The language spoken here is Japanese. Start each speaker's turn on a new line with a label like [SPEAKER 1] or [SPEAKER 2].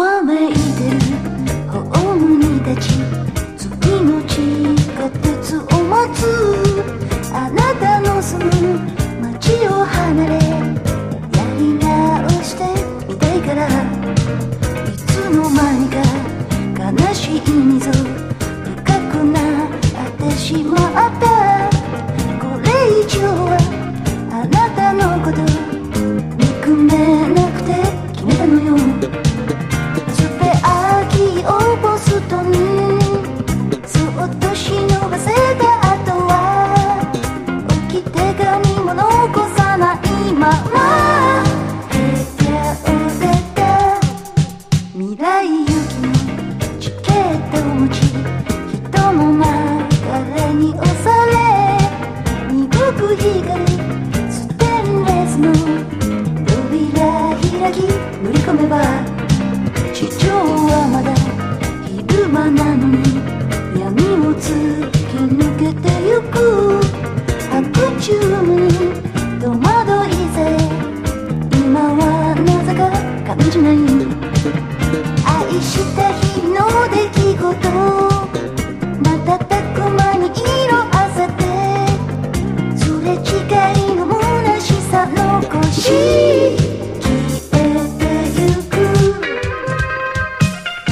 [SPEAKER 1] わめいてるホームに立ち次の地下鉄を待つあなたの住む街を離れやり直してみたいからいつの間にか悲しい溝深くなってしまう